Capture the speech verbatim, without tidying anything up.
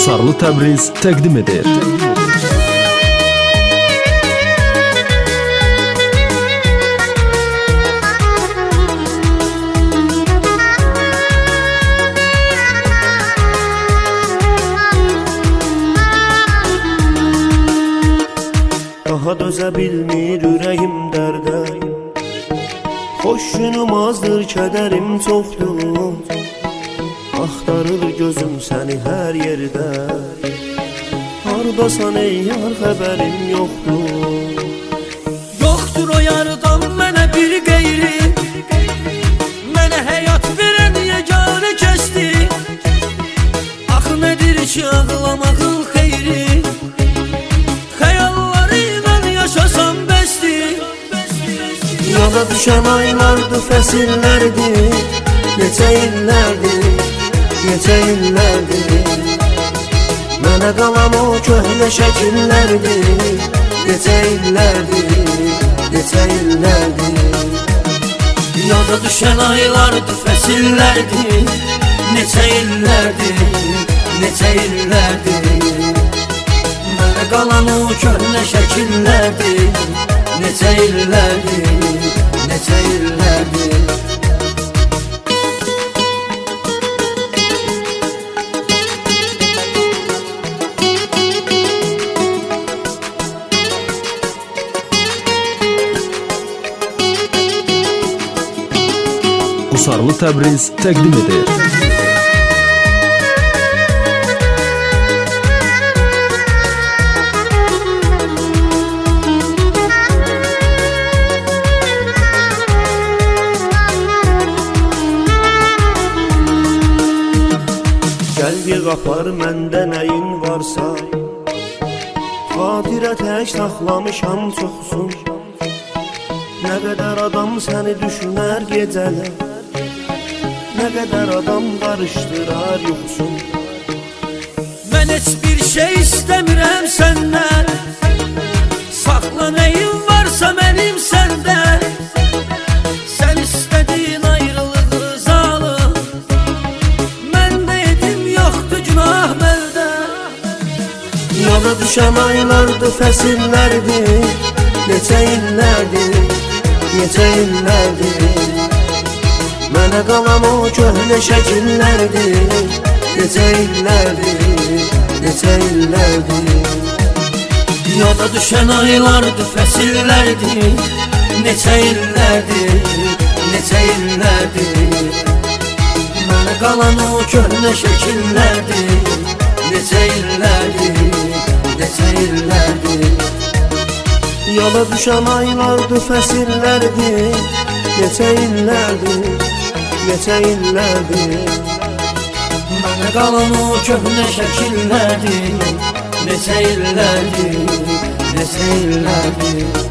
Qusarlı Təbriz təqdim edir. Daha dözə bilmir ürəyim dərdə, xoş günüm azdır, kədərim çoxdur. Axtarır gözüm səni hər yerdə, hardasan ey yar, xəbərim yoxdur. Yoxdur o yardan mənə bir qeyri, mənə həyat verən yeganə kəsdi. Axı nədir ki ağlamağın xeyri, yana düşən aylardır, fəsillərdir, neçə illərdir, neçə illərdir. Mənə qalan o köhnə şəkillərdir, neçə illərdir, neçə illərdir. Yana düşən aylardır, fəsillərdir, neçə illərdir, neçə illərdir. Mənə qalan o köhnə şəkillərdir, neçə illərdir, neçə illərdir. Qusarlı Təbriz təqdim edir. Gəl yığ apar məndə nəyin varsa, xatirə tək saxlamışam çoxsun. Nə qədər adam səni düşünər gecələr, nə qədər adam qarışdırar yuxusun. Mən heç bir şey istəmirəm səndən, saxla nəyin varsa mənim səndə. Sən istədiyin ayrılığı zalım, məndə edim yoxdur günah məndə. Yana düşən aylardır, fəsillərdir, neçə illərdir, neçə illərdir. Mənə qalan o köhnə şəkillərdir, neçə illərdir, neçə illərdir. Yana düşən aylardır, fəsillərdir, neçə illərdir, neçə illərdir. Mənə qalan o köhnə şəkillərdir, neçə illərdir, neçə illərdir. Yana düşən aylardır, fəsillərdir, neçə illərdir, neçə illərdir. Mənə qalan o köhnə şəkillərdir, neçə illərdir, neçə illərdir.